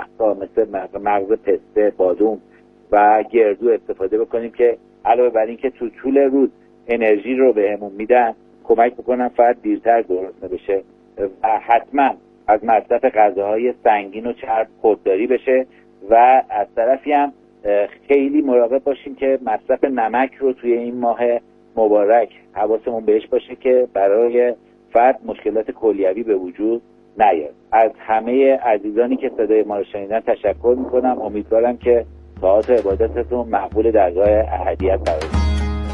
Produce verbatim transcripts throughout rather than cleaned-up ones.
درخت‌ها مثل مغز پسته، بادوم و گردو استفاده بکنیم که علاوه بر این که تو طول روز انرژی رو بهمون میدن، کمک میکنن فرد دیرتر گرسنه بشه و حتما از مصرف غذاهای سنگین و چرب خودداری بشه و از طرفی هم خیلی مراقب باشیم که مصرف نمک رو توی این ماه مبارک حواسمون بهش باشه که برای فرد مشکلات کلیوی به وجود نیاد. از همه عزیزانی که صدای ما رو شنیدن تشکر میکنم. امیدوارم که طاعات و عبادتتون مقبول درگاه احدیت قرار بگیره.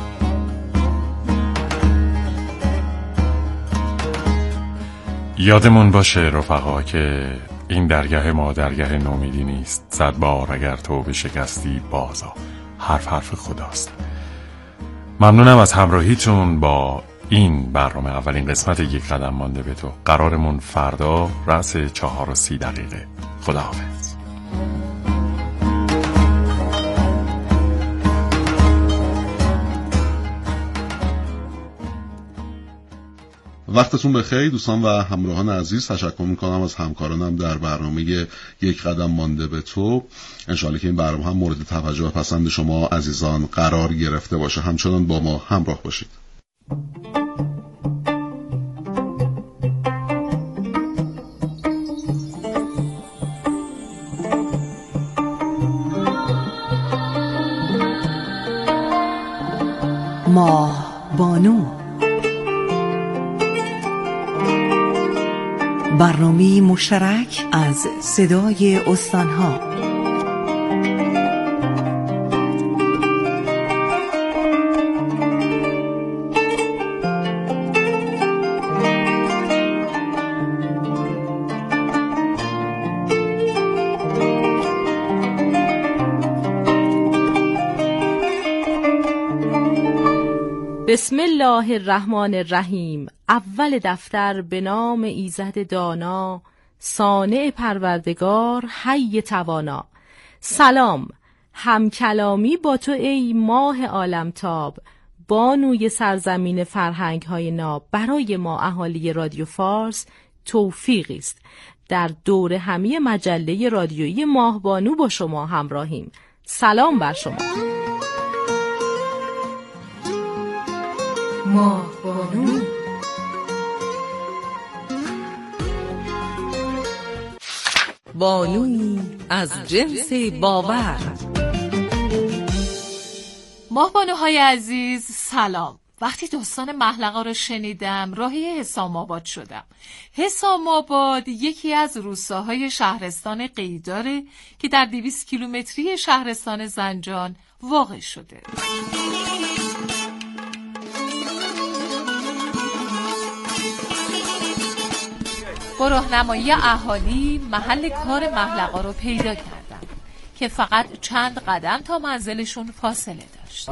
یادمون باشه رفقا که این درگاه ما درگاه نومیدی نیست. صد بار اگر توبه شکستی بازا، حرف حرف خداست. ممنونم از همراهیتون با این برنامه، اولین قسمت یک قدم مانده به تو. قرارمون فردا رأس چهار و سی دقیقه. خداحافظ. وقتتون بخیر دوستان و همراهان عزیز. تشکر میکنم از همکارانم در برنامه یک قدم مانده به تو. انشاءالله که این برنامه هم مورد توجه و پسند شما عزیزان قرار گرفته باشه. همچنان با ما همراه باشید. ماه بانو، برنامه مشترک از صدای استانها. بسم الله الرحمن الرحیم. اول دفتر به نام ایزد دانا، صانع پروردگار، حی توانا. سلام، همکلامی با تو ای ماه عالمتاب، بانوی سرزمین فرهنگ های ناب. برای ما اهالی رادیو فارس توفیقی است. در دور همی مجله رادیویی ماه بانو با شما همراهیم. سلام بر شما. ماه بانو، بانوی از جنس باور. ماه بانوهای عزیز سلام. وقتی داستان محلقا رو شنیدم راهی حسام آباد شدم. حسام آباد یکی از روستاهای شهرستان قیداره که در دویست کیلومتری شهرستان زنجان واقع شده. با راهنمایی اهالی محل کار محلقا رو پیدا کردم که faqat چند قدم تا منزلشون فاصله داشت.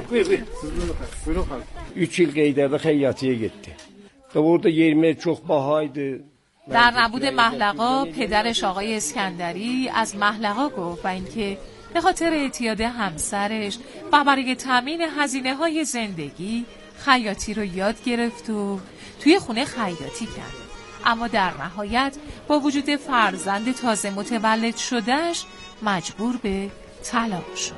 üç yıl Qeydarda xeyyatıya getdi. Da orada yermək çox bahaydı. در نبود محلقا پدرش آقای اسکندری از محلقا گفت و اینکه به خاطر اعتیاد همسرش و برای تامین هزینه‌های زندگی خیاطی رو یاد گرفت و توی خونه خیاطی کرد. اما در نهایت با وجود فرزند تازه متولد شدهش مجبور به طلاق شد.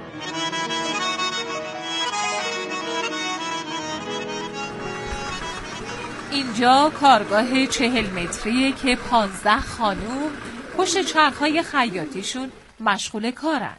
اینجا کارگاه چهل متریه که پانزده خانوم پشت چرخهای خیاطیشون مشغول کارن.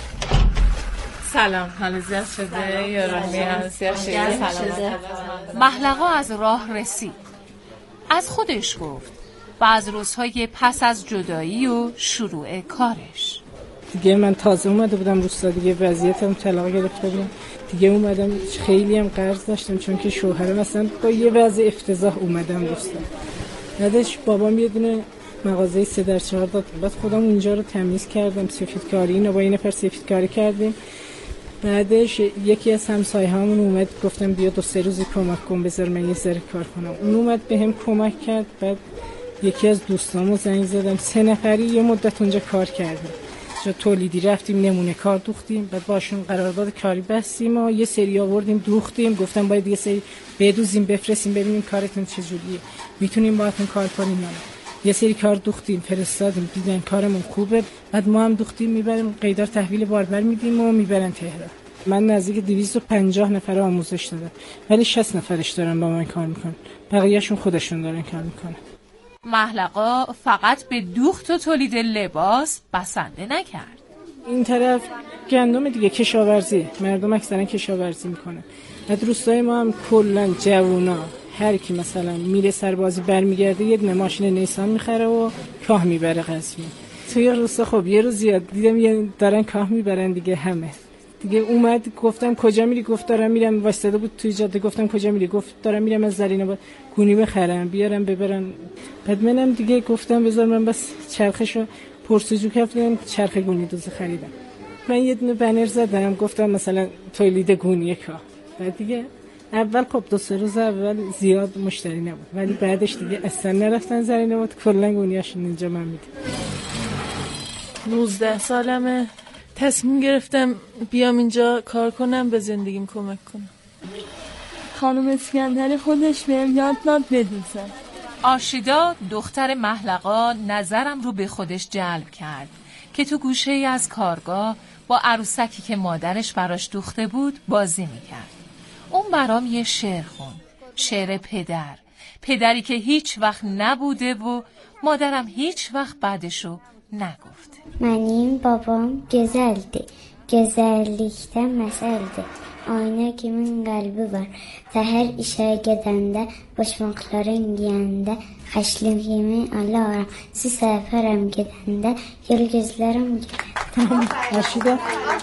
سلام، حال زیاد شده؟ یارمی هستی شده؟ محلقا از راه رسید. از خودش گفت و از روزهای پس از جدایی و شروع کارش. دیگه من تازه اومده بودم روستا، دیگه وضعیتم طلاق گرفته بودم دیگه. اومدم خیلی هم قرض داشتم چون که شوهرم مثلا با یه وضع افتضاح اومدم روستا. بعدش بابام یه دونه مغازه سه در چهار داد. بعد خودم اونجا رو تمیز کردم، سفیدکاری، اینا با این نفر سفیدکاری کردیم. بعدش یکی از همسایه‌هامون اومد، گفتم بیا دو سه روزی کمک کن بذار من یه ذره کار کنم. اون اومد بهم کمک کرد. بعد یکی از دوستامو زنگ زدم، سه نفری یه مدت اونجا کار کردیم. جا تولیدی رفتیم نمونه کار دوختیم. بعد باشون قرارداد کاری بستیم و یه سری آوردیم دوختیم. گفتم باید یه سری بدوزیم بفرستیم ببینیم کارتون چجوریه، میتونیم باهاتون کار کنیم یا نه. یه سری کار دوختیم فرستادیم، دیدن کارمون خوبه، بعد ما هم دوختیم میبریم قیدار تحویل باربر میدیم و میبرن تهران. من نزدیک دویست و پنجاه نفر آموزش دادم، ولی شصت نفرش دارن با من کار میکنن، بقیه‌شون خودشون دارن کار میکنن. محلقا فقط به دوخت و تولید لباس بسنده نکرد. این طرف گندم دیگه، کشاورزی، مردم اکثرا کشاورزی میکنن. بعد روستای ما هم کلا جوونا هر کی مثلا میره سربازی برمیگرده یه دونه ماشین نیسان میخره و کاه میبره قزوین. توی روستا خب یه روز زیاد دیدم یه دارن کاه میبرن دیگه همه. دیگه اومد گفتم کجا میری؟ گفت دارم میرم. واسطه بود توی جاده. گفتم کجا میری؟ گفت دارم میرم از زرینه گونی بخرم بیارم ببرن. بعد منم دیگه گفتم بذار من بس چرخشو پرسجو کردم، چرخ گونی دوز خریدم. من یه دونه بنر زدم گفتم مثلا تولید گونی کاه. بعد دیگه اول خب دو سه روز اول زیاد مشتری نبود، ولی بعدش دیگه اصلا نرفتن زرینه بود، کلا گونیاشون اینجا من میدم. نوزده سالمه، تصمیم گرفتم بیام اینجا کار کنم، به زندگیم کمک کنم. خانم اسکندری خودش بهم یاد داد بدوزم. آرشیدا دختر محلقا نظرم رو به خودش جلب کرد که تو گوشه ای از کارگاه با عروسکی که مادرش براش دوخته بود بازی میکرد. اون برام یه شعر خوند، شعر پدر، پدری که هیچ وقت نبوده و مادرم هیچ وقت بعدشو نگفته. Mənim babam gözəldir, gözəllikdə məsəldir. Ayna kimin qəlbi var, səhər işə gedəndə, başmaqların giyəndə, xəşliyimi alaram, siz səfərəm gedəndə, yol gözlərəm gedəndə.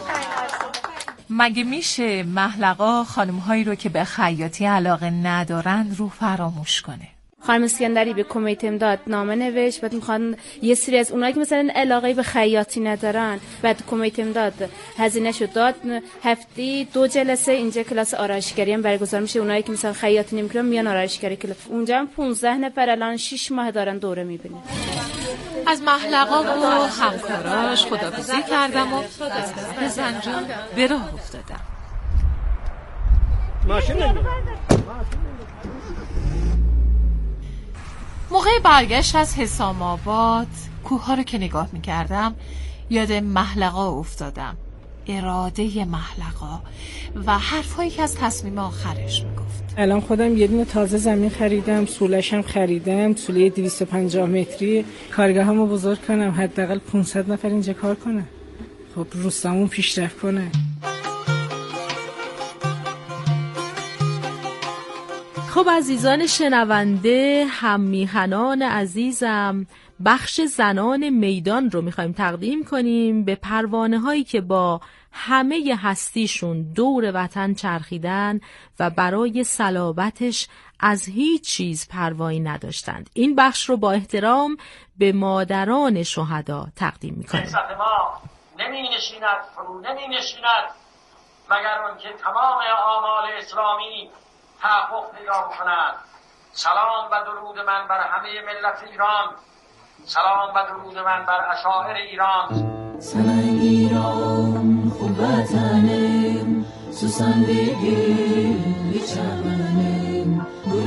مگه میشه محلقا خانم‌هایی رو که به خیاطی علاقه ندارن رو فراموش کنه؟ خانم اسکندری به کمیته امداد نامه نوشت، بعد میخوان یه سری از اونایی که مثلا علاقه به خیاطی ندارن، بعد کمیته امداد هزینه شد داد، هفته دو جلسه اینجا کلاس آرایشگری هم برگزار میشه. اونایی که مثلا خیاطی نمیکنن میان آرایشگری کلاس. اونجا هم پانزده نفر الان شش ماه دارن دوره میبینن. از محلقا و همکاراش خداحافظی کردم و از طرف زنجان به راه افتادم. موقع برگشت از حسام آباد کوه ها رو که نگاه میکردم یاد محلقا افتادم. اراده محلقا و حرفایی که از تصمیم آخرش میگفت. الان خودم یه دونه تازه زمین خریدم، سولش هم خریدم، سوله دویست و پنجاه متری. کارگاه همو بزرگ کنم، حداقل پانصد نفر اینجا کار کنه. خب روستامون پیشرفت کنه. خب عزیزان شنونده، هم میهنان عزیزم، بخش زنان میدان رو میخوایم تقدیم کنیم به پروانه هایی که با همه هستیشون دور وطن چرخیدن و برای صلابتش از هیچ چیز پروایی نداشتند. این بخش رو با احترام به مادران شهدا تقدیم میکنیم. نهضت ما نمی نشیند فرو نمی نشیند مگر اون که تمام آمال اسلامی تحقق پیدا کند. سلام و درود من بر همه ملت ایران، سلام و درود من بر اشاعر ایران. سنن ایران خوب وطنم، سوسن بگل چمنم،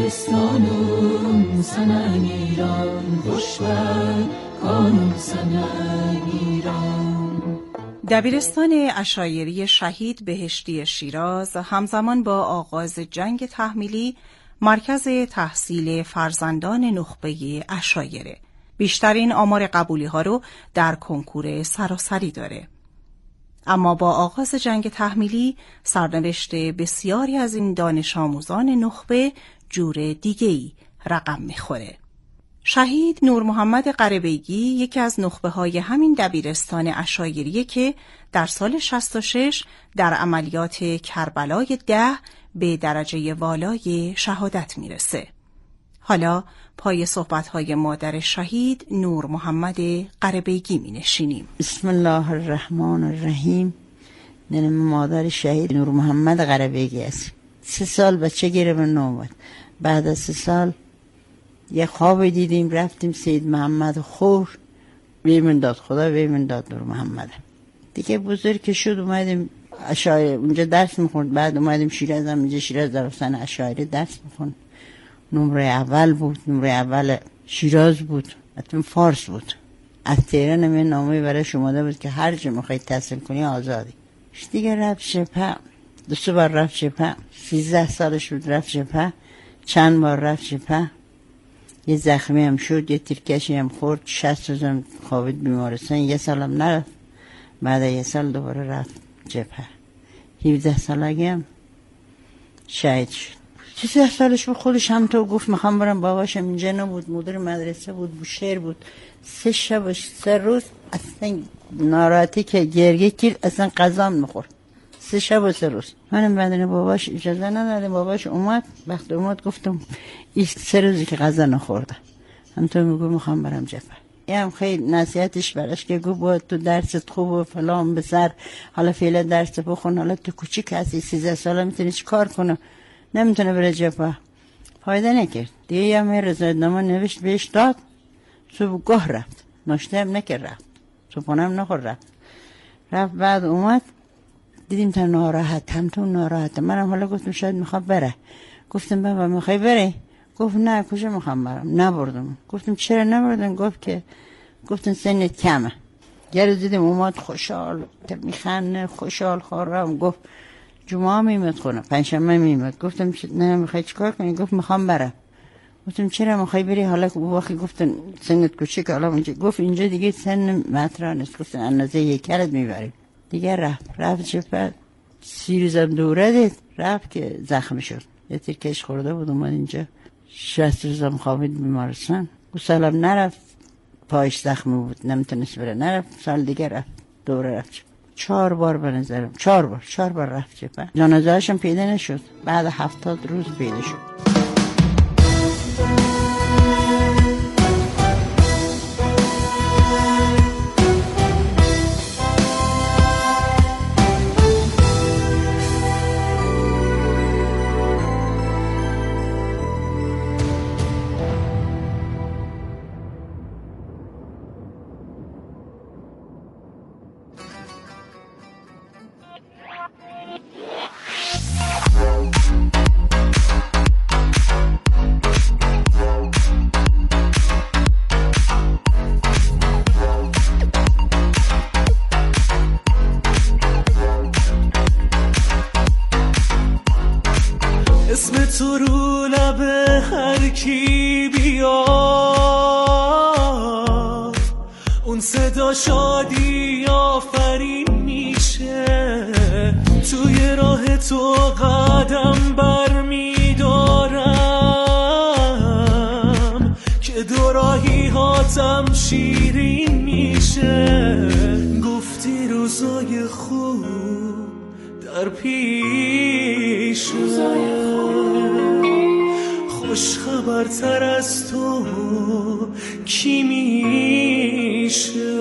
گلستانم سنن ایران، خوشبخت کانم سنن ایران. دبیرستان عشایری شهید بهشتی شیراز همزمان با آغاز جنگ تحمیلی مرکز تحصیل فرزندان نخبه عشایره. بیشترین آمار قبولی ها رو در کنکور سراسری داره. اما با آغاز جنگ تحمیلی سرنوشت بسیاری از این دانش آموزان نخبه جور دیگه‌ای رقم میخوره. شهید نور محمد قره‌بیگی یکی از نخبه های همین دبیرستان عشایریه که در سال شصت و شش در عملیات کربلای ده به درجه والای شهادت میرسه. حالا پای صحبت‌های مادر شهید نور محمد قره‌بیگی می‌نشینیم. بسم الله الرحمن الرحیم. من مادر شهید نور محمد قره‌بیگی است. سه سال بچه گرفتم نوبت. بعد از سه سال یه خواب دیدیم، رفتیم سید محمد خور بیمون داد، خدا بیمون داد نور محمد. دیگه بزرگ شد اومدیم عشایر اونجا درس میخوند. بعد اومدیم شیراز، هم اینجا شیراز دبستان عشایری درس میخوند. نمره اول بود، نمره اول شیراز بود. حتما فارس بود. از تهران هم نامه برای شما بود که هر جا میخواید تحصیل کنی آزادی. دیگه رفت جبهه، دو سه بار رفت جبهه، سیزده سالش بود رفت جبهه، چند بار رفت جبهه، یه زخمی هم شد، یه تیرکشی هم خورد، شصت روز هم خوابید بیمارستان، یه سال هم نرفت. بعد یه سال دوباره رفت جبهه. هفده سالگی هم شهید شد. سیزده سالش بود. خودش هم تو گفت میخوام برم. باباشم اینجا نبود، مدیر مدرسه بود، بوشهر بود. سه شب و سه روز اصلا ناراحتی که گریه کرد، اصلا غذا میخورد. سه شب و سه روز. منم بدن باباش اجازه ندادم. باباش اومد، وقتی اومد گفتم این سه روزی که غذا نخورده. هم تو میگو میخوام برم جبهه. این هم خیلی نصیحتش براش که گو باید تو درست خوب و فلان بسر، حالا فعلا درست بخون، حالا تو کوچیک هستی، سیزده ساله میتونی چی کار کنه، نمیتونه بره جبهه. فایده نکرد. دیگه هم رضایتنامه نوشت بهش داد، صبحگاه رفت، ناشته هم نکرد رفت، صبحانه هم نخورد رفت. رفت بعد اومد دیدیم تا ناراحت، هم تو ناراحت. منم حالا گفتم شاید میخواد بره. گفتم بابا میخوای بره؟ گفت نه کجا میخوام برم. نبردم. گفتم چرا نبردم؟ گفت که گفتم سنت کمه. یه روز دیدم اومد خوشحال میخنده، خوشحال خورم. گفت جمعه میمد خونه، پنجشنبه میمد. گفتم نه میخوای چیکار کنی؟ گفت میخوام برم. گفتم چرا میخوای بری؟ حالا که وقتی گفتن سنت کوچیک، حالا اونجا گفت اینجا دیگه سن مطرح نیست. گفتن اندازه یکرت میبریم. دیگه رفت رفت جبهه. سی روزم دوره دید، رفت که زخم شد، یه تیرکش خورده بود. اومد اینجا شصت روزم خوابید بیمارستان. او سالم نرفت، پایش زخمی بود نمیتونست بره. نرفت. سال دیگه رفت، دوره رفت. چهار بار به نظرم چهار بار چهار بار رفت جبهه. جنازه‌اشم پیدا نشد. بعد هفتاد روز پیدا شد. اسم تو رو لب هر کی بیاد، اون صدا شادی آفرین میشه. توی راه تو قدم بر میدارم که دو راهی هاتم شیرین میشه. گفتی روزای خوب در پیش، خوش خبرتر از تو کی میشه؟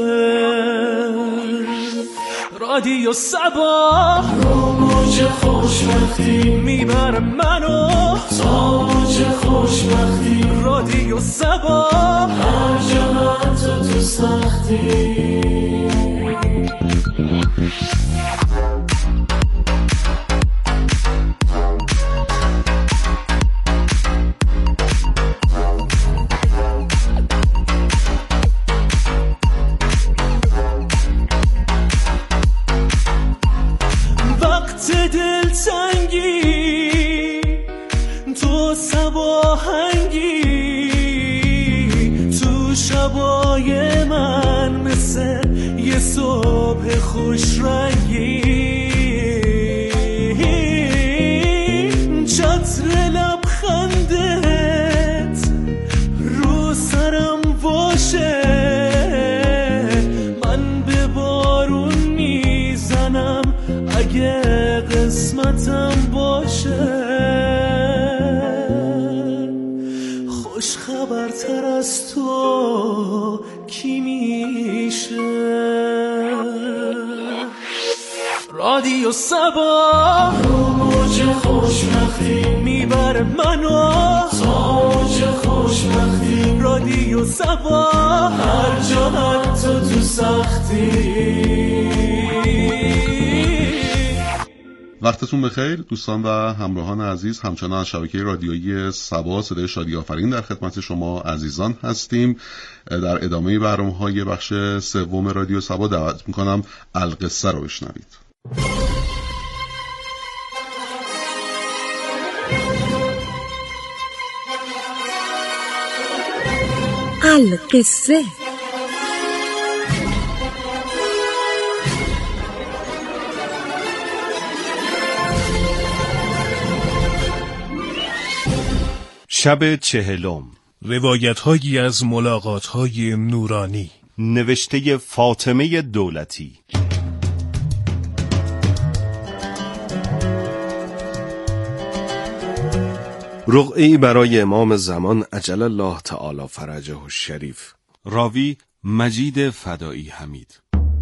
رادیو صباح رو موج خوشبختی میبره منو تا موج خوشبختی. رادیو صباح هر جا من تو تو سختی. خوش رنگی چتر لبخندت رو سرم باشه. من به بارون میزنم اگه قسمتم باشه. خوش خبرتر از تو کی میشه؟ رادیو صباح رو موج خوشبختی میبره منو تا موج خوشبختی. رادیو صباح هر جا حتی تو سختی. وقتتون بخیر دوستان و همراهان عزیز. همچنان از شبکه رادیویی سبا صدای شادی آفرین در خدمت شما عزیزان هستیم. در ادامه برنامه‌های بخش سوم رادیو سبا دعوت میکنم القصه رو بشنوید. القصه. شب چهلم. روایت‌هایی از ملاقات‌های نورانی، نوشته فاطمه دولتی. رقعه‌ای برای امام زمان عجل الله تعالی فرجه الشریف. راوی مجید فدایی حمید.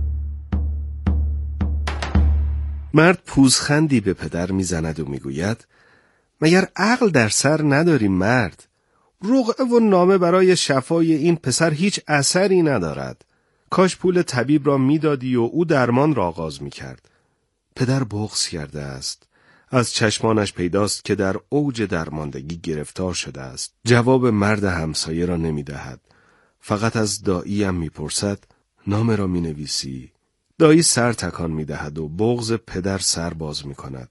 مرد پوزخندی به پدر میزند و میگوید مگر عقل در سر نداری مرد؟ رقعه و نامه برای شفای این پسر هیچ اثری ندارد. کاش پول طبیب را میدادی و او درمان را آغاز میکرد. پدر بغض کرده است. از چشمانش پیداست که در اوج درماندگی گرفتار شده است. جواب مرد همسایه را نمیدهد. فقط از دایی هم میپرسد نامه را مینویسی؟ دایی سر تکان میدهد و بغض پدر سر باز میکند.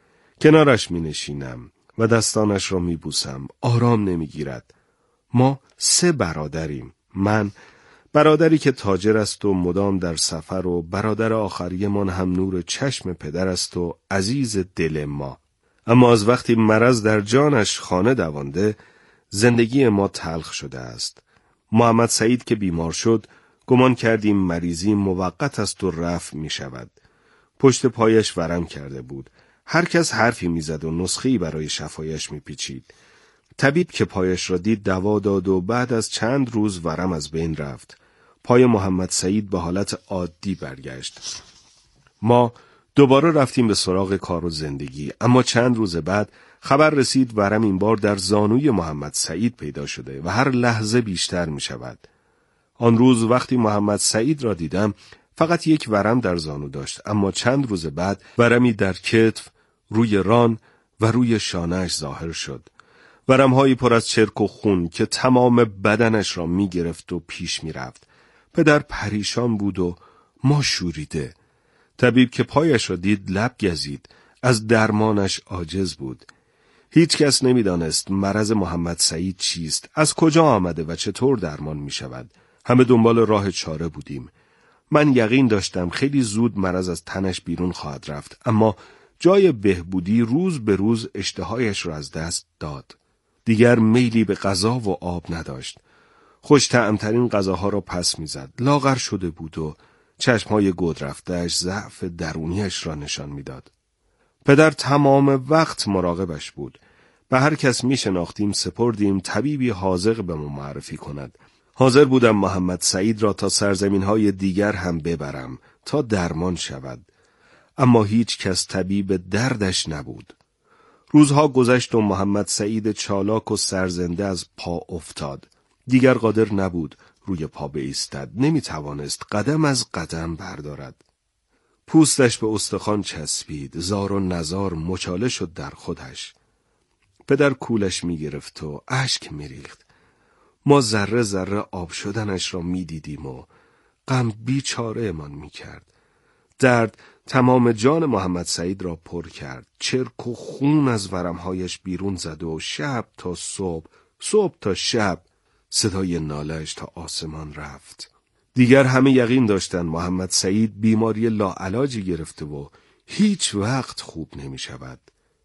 کنارش مینشینم و دستانش را میبوسم. آرام نمیگیرد. ما سه برادریم. من برادری که تاجر است و مدام در سفر و برادر آخری من هم نور چشم پدر است و عزیز دل ما. اما از وقتی مرض در جانش خانه دوانده زندگی ما تلخ شده است. محمد سعید که بیمار شد گمان کردیم مریضی موقت است و رفع می شود. پشت پایش ورم کرده بود. هر کس حرفی میزد و نسخه‌ای برای شفایش میپیچید. طبیب که پایش را دید دوا داد و بعد از چند روز ورم از بین رفت. پای محمد سعید به حالت عادی برگشت. ما دوباره رفتیم به سراغ کار و زندگی، اما چند روز بعد خبر رسید ورم این بار در زانوی محمد سعید پیدا شده و هر لحظه بیشتر می شود. آن روز وقتی محمد سعید را دیدم فقط یک ورم در زانو داشت، اما چند روز بعد ورمی در کتف، روی ران و روی شانه‌اش ظاهر شد. ورم‌هایی پر از چرک و خون که تمام بدنش را می گرفت و پیش می رفت. پدر پریشان بود و ما شوریده. طبیب که پایش را دید لب گزید. از درمانش عاجز بود. هیچ کس نمی دانست مرض محمد سعید چیست، از کجا آمده و چطور درمان می شود. همه دنبال راه چاره بودیم. من یقین داشتم خیلی زود مرض از تنش بیرون خواهد رفت، اما جای بهبودی روز به روز اشتهایش را از دست داد. دیگر میلی به غذا و آب نداشت. خوش طعمترین غذاها را پس میزد. لاغر شده بود و چشمهای گود رفته‌اش ضعف درونیش را نشان میداد. پدر تمام وقت مراقبش بود. به هر کس می شناختیم سپردیم طبیبی حاذق به ما معرفی کند. حاضر بودم محمد سعید را تا سرزمین‌های دیگر هم ببرم تا درمان شود. اما هیچ کس طبیب دردش نبود. روزها گذشت و محمد سعید چالاک و سرزنده از پا افتاد. دیگر قادر نبود روی پا بایستد. نمی توانست قدم از قدم بردارد. پوستش به استخوان چسبید. زار و نزار مچاله شد در خودش. پدر کولش می گرفت و اشک می ریخت. ما ذره ذره آب شدنش را می دیدیم و غم بیچاره امان می کرد. درد تمام جان محمد سعید را پر کرد. چرک و خون از ورمهایش بیرون زد و شب تا صبح، صبح تا شب صدای ناله‌اش تا آسمان رفت. دیگر همه یقین داشتند محمد سعید بیماری لاعلاجی گرفته و هیچ وقت خوب نمی شود.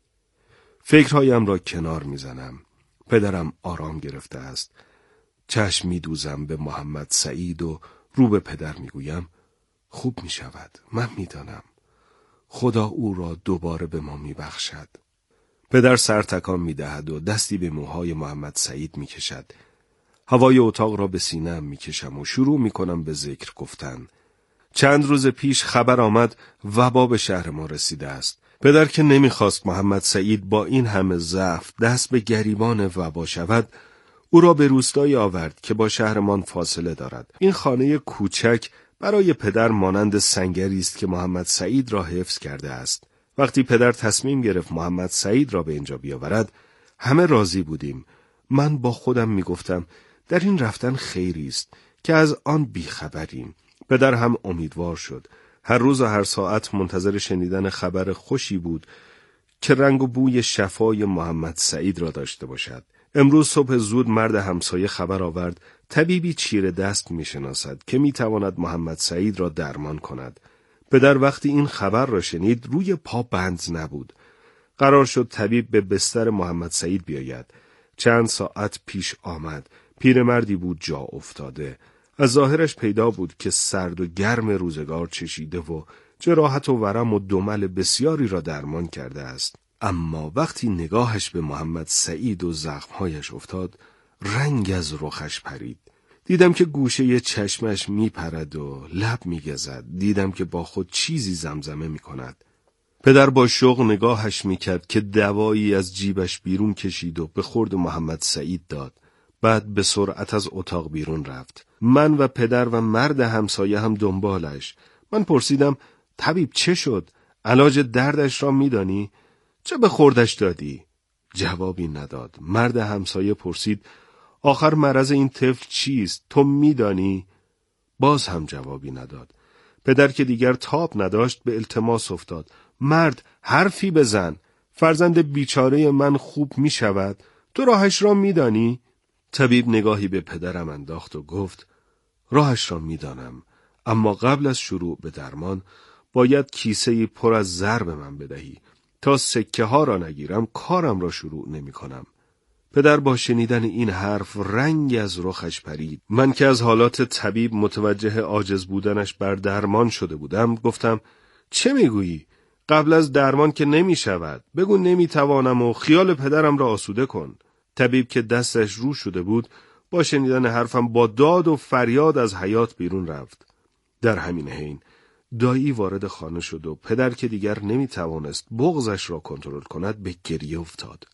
فکرهایم را کنار می زنم. پدرم آرام گرفته است. چشم می دوزم به محمد سعید و رو به پدر می گویم خوب می شود. من می دانم. خدا او را دوباره به ما می بخشد. پدر سر تکان می دهد و دستی به موهای محمد سعید می کشد. هوای اتاق را به سینه‌ام می کشم و شروع می کنم به ذکر گفتن. چند روز پیش خبر آمد وبا به شهر ما رسیده است. پدر که نمی خواست محمد سعید با این همه ضعف دست به گریبان وبا شود، او را به روستایی آورد که با شهرمان فاصله دارد. این خانه کوچک برای پدر مانند سنگری است که محمد سعید را حفظ کرده است. وقتی پدر تصمیم گرفت محمد سعید را به اینجا بیاورد، همه راضی بودیم. من با خودم میگفتم در این رفتن خیری است که از آن بیخبریم. پدر هم امیدوار شد. هر روز و هر ساعت منتظر شنیدن خبر خوشی بود که رنگ و بوی شفای محمد سعید را داشته باشد. امروز صبح زود مرد همسایه خبر آورد طبیبی چیره دست میشناسد که میتواند محمد سعید را درمان کند. پدر وقتی این خبر را شنید روی پا بند نبود. قرار شد طبیب به بستر محمد سعید بیاید. چند ساعت پیش آمد. پیرمردی بود جا افتاده. از ظاهرش پیدا بود که سرد و گرم روزگار چشیده و جراحت و ورم و دمل بسیاری را درمان کرده است. اما وقتی نگاهش به محمد سعید و زخمهایش افتاد، رنگ از رخش پرید. دیدم که گوشه چشمش میپرد و لب میگزد. دیدم که با خود چیزی زمزمه میکند. پدر با شوق نگاهش میکرد که دوایی از جیبش بیرون کشید و به خورد محمد سعید داد. بعد به سرعت از اتاق بیرون رفت. من و پدر و مرد همسایه هم دنبالش. من پرسیدم طبیب چه شد؟ علاج دردش را میدانی؟ چه به خوردش دادی؟ جوابی نداد. مرد همسایه پرسید آخر مرض این طفل چیست؟ تو میدانی؟ باز هم جوابی نداد. پدر که دیگر تاب نداشت به التماس افتاد. مرد حرفی بزن. فرزند بیچاره من خوب می شود. تو راهش را میدانی؟ طبیب نگاهی به پدرم انداخت و گفت راهش را میدانم، اما قبل از شروع به درمان باید کیسه‌ای پر از زر به من بدهی. تا سکه ها را نگیرم کارم را شروع نمی کنم. پدر با شنیدن این حرف رنگ از رخش پرید. من که از حالات طبیب متوجه عاجز بودنش بر درمان شده بودم گفتم چه میگویی؟ قبل از درمان که نمی شود. بگو نمی توانم و خیال پدرم را آسوده کن. طبیب که دستش رو شده بود با شنیدن حرفم با داد و فریاد از حیاط بیرون رفت. در همین حین دایی وارد خانه شد و پدر که دیگر نمی توانست بغضش را کنترل کند به گریه افتاد.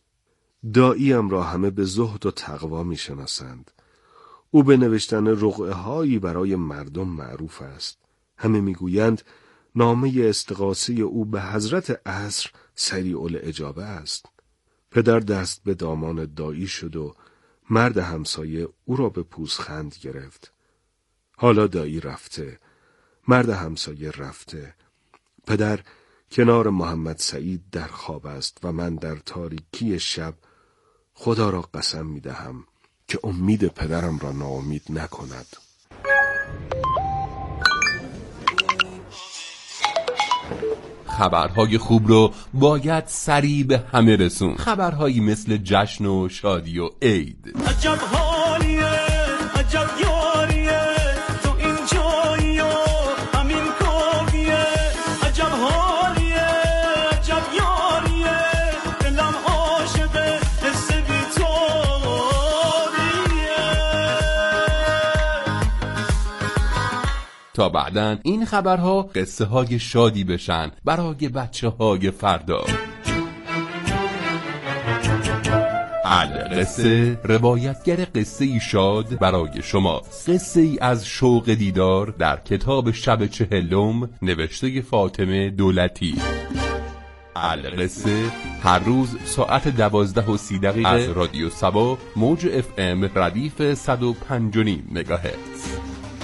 داییم را همه به زهد و تقوا می شناسند. او به نوشتن رقعه هایی برای مردم معروف است. همه می گویند نامه استغاثه او به حضرت عصر سریع الاجابه است. پدر دست به دامان دایی شد و مرد همسایه او را به پوزخند گرفت. حالا دایی رفته، مرد همسایه رفته. پدر کنار محمد سعید در خواب است و من در تاریکی شب خدا را قسم می دهم که امید پدرم را ناامید نکند. خبرهای خوب رو باید سریع به همه رسون. خبرهایی مثل جشن و شادی و عید. عجب حالیه، عجب یاریه، تو این جایی و همین کافیه. عجب حالیه، عجب یاریه، دلم عاشقه، حس بی‌تابیه. تا بعدن این خبرها قصه های شادی بشن برای بچه های فردا. القصه روایتگر قصه ای شاد برای شما. قصه ای از شوق دیدار در کتاب شب چهلم نوشته فاطمه دولتی. القصه هر روز ساعت دوازده و سی دقیقه از رادیو سبا موج اف ام ردیف صد و پنج و نیم مگاهرتز.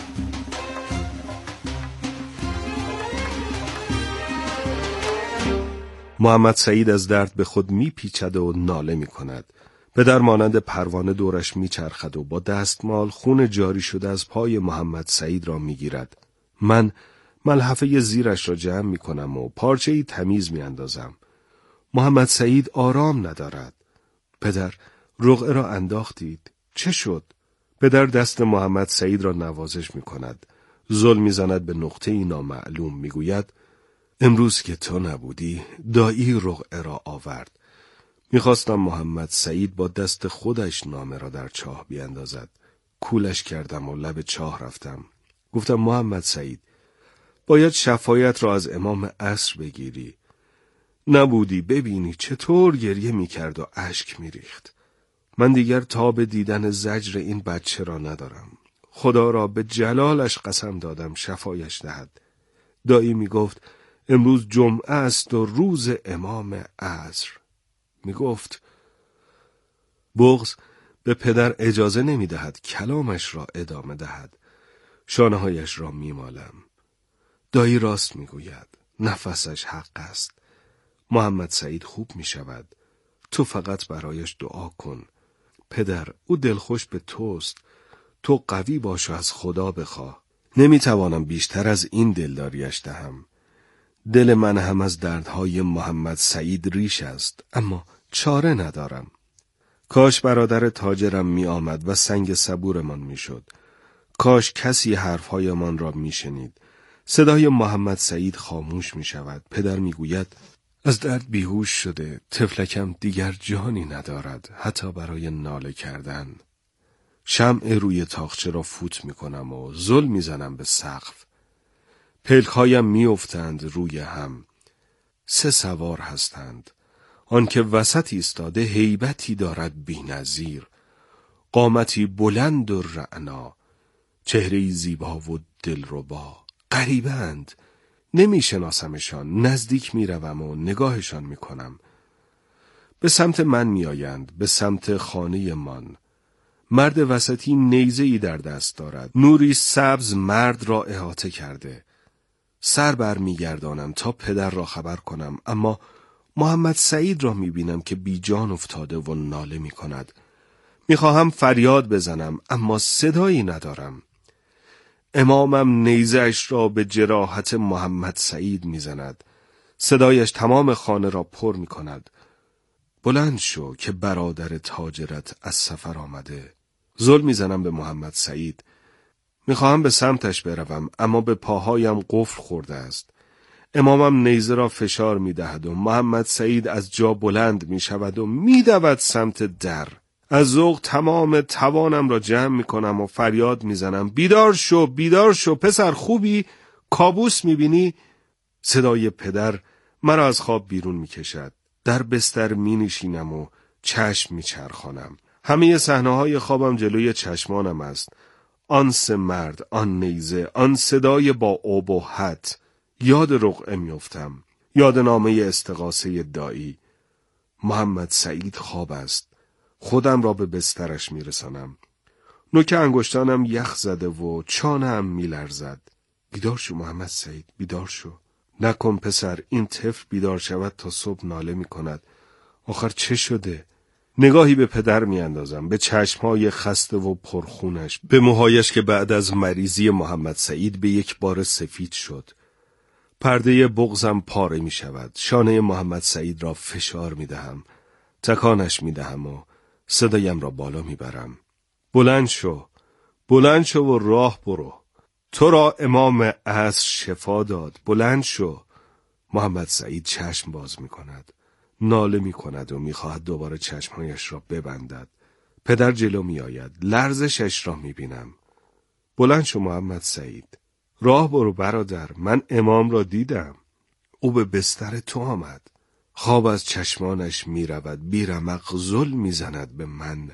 محمد سعید از درد به خود می پیچد و ناله می کند. پدر مانند پروانه دورش می چرخد و با دستمال خون جاری شده از پای محمد سعید را می گیرد. من ملحفه زیرش را جمع می کنم و پارچه‌ای تمیز می اندازم. محمد سعید آرام ندارد. پدر رقعه را انداختید. چه شد؟ پدر دست محمد سعید را نوازش می کند. زل می زند به نقطه‌ای نامعلوم. می گوید امروز که تو نبودی دایی رقعه را آورد. میخواستم محمد سعید با دست خودش نامه را در چاه بیاندازد. کولش کردم و لب چاه رفتم. گفتم محمد سعید باید شفایت را از امام عصر بگیری. نبودی ببینی چطور گریه میکرد و اشک میریخت. من دیگر تاب دیدن زجر این بچه را ندارم. خدا را به جلالش قسم دادم شفایش دهد. دایی میگفت امروز جمعه است و روز امام عصر. می گفت بغض به پدر اجازه نمی دهد کلامش را ادامه دهد. شانه‌هایش را می مالم. دایی راست می گوید. نفسش حق است. محمد سعید خوب می شود. تو فقط برایش دعا کن. پدر، او دلخوش به توست. تو قوی باش و از خدا بخواه. نمی توانم بیشتر از این دلداریش دهم. دل من هم از دردهای محمد سعید ریش است، اما چاره ندارم. کاش برادر تاجرم می آمد و سنگ صبورمان می شد. کاش کسی حرفهایمان را می شنید. صدای محمد سعید خاموش می شود. پدر می گوید از درد بیهوش شده. طفلکم دیگر جانی ندارد، حتی برای ناله کردن. شمع روی تاقچه را فوت می کنم و زل می زنم به سقف. پلک‌هایم می افتند روی هم. سه سوار هستند. آن که وسط ایستاده هیبتی دارد بی‌نظیر. قامتی بلند و رعنا. چهره‌ای زیبا و دلربا. غریبند. نمی شناسمشان. نزدیک می روم و نگاهشان می کنم. به سمت من می آیند. به سمت خانه من. مرد وسطی نیزه‌ای در دست دارد. نوری سبز مرد را احاطه کرده. سر بر می گردانم تا پدر را خبر کنم، اما محمد سعید را می بینم که بی جان افتاده و ناله می کند. می خواهم فریاد بزنم، اما صدایی ندارم. امامم نیزه‌اش را به جراحت محمد سعید می زند. صدایش تمام خانه را پر می کند. بلند شو که برادر تاجرت از سفر آمده. زل می زنم به محمد سعید. می خواهم به سمتش بروم، اما به پاهایم قفل خورده است. امامم نیزه را فشار می دهد و محمد سعید از جا بلند می شود و می دود سمت در. از ذوق تمام توانم را جمع می کنم و فریاد می زنم بیدار شو، بیدار شو، پسر خوبی؟ کابوس می بینی؟ صدای پدر مرا از خواب بیرون می کشد. در بستر می نشینم و چشم می چرخانم. همه صحنه‌های خوابم جلوی چشمانم است. آن سه مرد، آن نیزه، آن صدای با ابهت. یاد رقعه میافتم. یاد نامه استغاثه دایی. محمد سعید خواب است. خودم را به بسترش میرسانم. نوک انگشتانم یخ زده و چانم میلرزد. بیدار شو محمد سعید، بیدار شو. نکن پسر، این طفل بیدار شود تا صبح ناله میکند. آخر چه شده؟ نگاهی به پدر میاندازم، به چشمهای خسته و پرخونش، به موهایش که بعد از مریضی محمد سعید به یک بار سفید شد. پرده بغضم پاره می شود. شانه محمد سعید را فشار می دهم. تکانش می دهم و صدایم را بالا می برم. بلند شو. بلند شو و راه برو. تو را امام عصر شفا داد. بلند شو. محمد سعید چشم باز می کند. ناله می کند و می خواهد دوباره چشمهایش را ببندد. پدر جلو می آید. لرزشش را می بینم. بلند شو محمد سعید. راه برو برادر، من امام را دیدم. او به بستر تو آمد. خواب از چشمانش می رود. بی رمق زل می زند به من.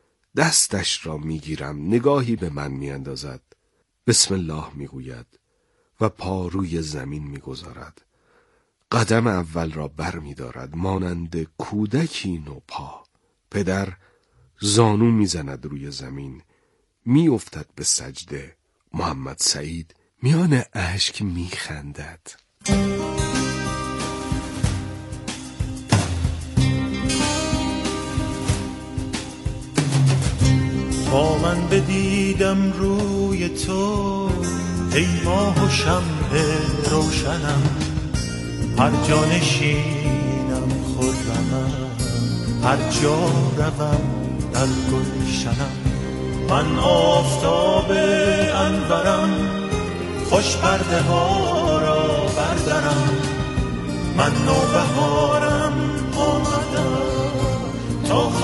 دستش را می گیرم. نگاهی به من می اندازد. بسم الله می گوید و پا روی زمین می گذارد. قدم اول را بر می دارد. مانند کودکی نو پا. پدر زانو می زند روی زمین. می افتد به سجده. محمد سعید میان اشک می خندد. با من بدیدم روی تو ای ماه و شمع روشنم، هر جا نشینم خرمم، هر جا روم در گلشنم. من آفتاب انورم، خوش پرده ها را بردارم. من نوبهارم آمدم تا